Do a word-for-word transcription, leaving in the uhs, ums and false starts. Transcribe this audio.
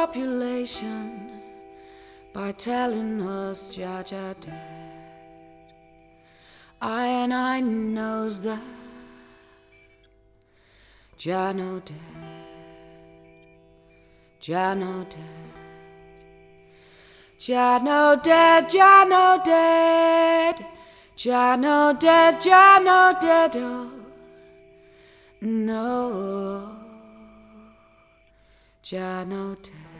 population by telling us Jah Jah dead. I and I knows that Jah no dead, Jah no dead, Jah no dead, Jah no dead, Jah no dead, Jah no dead, oh no, Jah no dead.